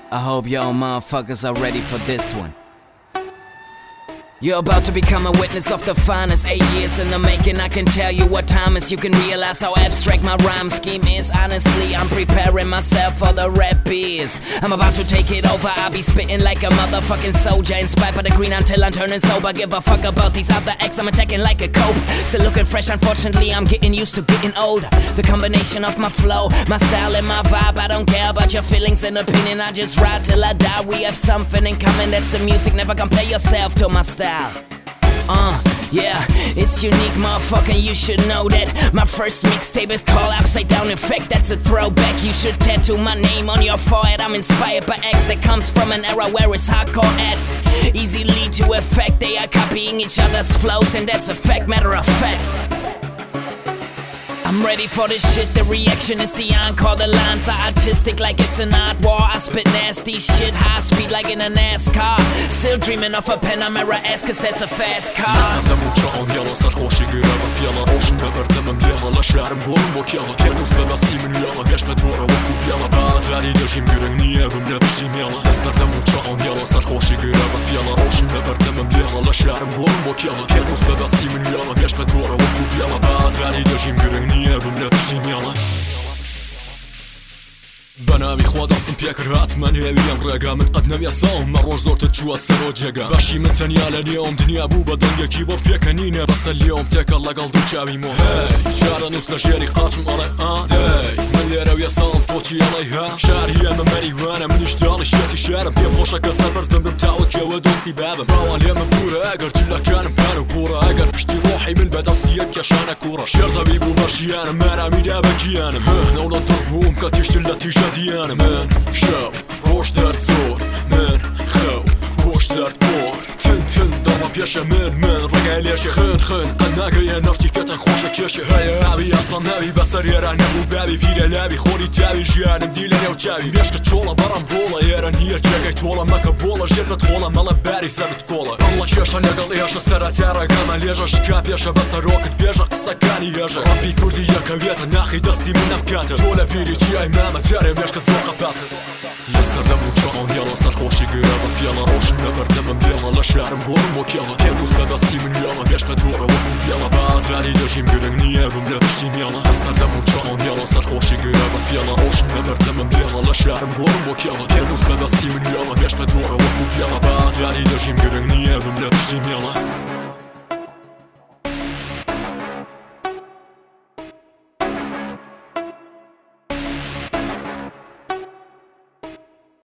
I hope y'all motherfuckers are ready for this one. You're about to become a witness of the finest 8 years in the making. I can tell you what time is. You can realize how abstract my rhyme scheme is. Honestly, I'm preparing myself for the rap biz. I'm about to take it over. I'll be spitting like a motherfucking soldier, inspired by the green until I'm turning sober. Give a fuck about these other acts, I'm attacking like a cope. Still looking fresh, unfortunately I'm getting used to getting older. The combination of my flow, my style and my vibe. I don't care about your feelings and opinion. I just ride till I die. We have something in common, that's the music. Never compare yourself to my style. Yeah, it's unique, motherfucker, you should know that. My first mixtape is called Upside Down Effect, that's a throwback. You should tattoo my name on your forehead. I'm inspired by acts that comes from an era where it's hardcore at easy lead to effect. They are copying each other's flows, and that's a fact, matter of fact. I'm ready for this shit, the reaction is the encore. The lines are artistic like it's an art war. I spit nasty shit, high speed like in a NASCAR. Still dreaming of a Panamera S, cause that's a fast car. بەناوی خوا دەستم پێکرد من هێویم ڕێگا من قەت نەوێسەوم مە ڕۆژ زۆرتر چووە سەرۆ جێگا باشی من تەنیا لە نێوم دنیا بوو بە دەنگێکی بۆ پێکەنینێ بەسەر لێوم تێکەڵ لەگەڵ دوو چاویمۆ جارە نووس لە ژێری قاچم ئەڵێ من لێرە وێساڵم تۆچی ئەڵێ ها شاری ئەمە مەریوانە منیش داڵی شێتی شارم پێم خۆشە کە سەربەرز بمرم تاوەکێوە دۆستی بابم باوان لێ من پورە ئەگەر جلەکانم پان و پوڕە ئەگەر پشتی ڕۆحی من بەدەستی یەک کێشانە کوڕە شێرزەوی بوو بەشیانم مارامیدا بەگیانم نەوڵە تڕ بووم کە تیشتن لە تیژە دیانم من شەو ڕۆژ دەرد زۆر من خەو خۆش زەرد پۆر تن داڵم پێشە من ڕێگای لێشێ خن قەت ناگەیە نەفتی پێتەن خۆشە کێشێ هەیە ئاوی ئاسمان ناوی بەسەر ئێرە نەبوو باوی پیرە لاوی خۆری تاوی ژیانم دی لە نێو چاوی بێشکە چۆڵە بەڕم بۆڵە ئێرە نییە جێگەی تۆڵە مەکە بۆڵە ژێر بە تۆڵە مەڵە باری سەرت کۆڵە ئەڵە کێشە لەگەڵ ئێشە سەرەتا ڕێگەمە لێژە شکا پێشە بەسەرۆکت بێژە قسەکانی هێژە ڕەبی کوردی یەکەوێتە ناخی دەستی من ئەم کاتە تۆ لە بیری چیای مامە جارێ مێشکە زۆر قەپاتە لەسەردەم و چاڵ یاڵە سەرخۆشی گرە بە فیاڵە ڕۆشن نەبەردەمم بێڵە لە شارم بۆڕم بۆ کێڵە پێنووس بەدەستی من یاڵە مێشکە تووڕە وەکو بێڵە بازاری دەژیم گرنگ نییە بم لە پشتی مێڵە لەسەردەم و چاڵ یاڵە سەرخۆشی گرە بە فیاڵە ڕۆشن نەبەردەمم بێڵە لە شارم بۆڕم بۆ کێڵە پێنووس بەدەستی من یاڵە مێشکە تووڕە وەکو بێڵە بازاری دەژیم گرنگ نییە بم لە پشتی مێڵە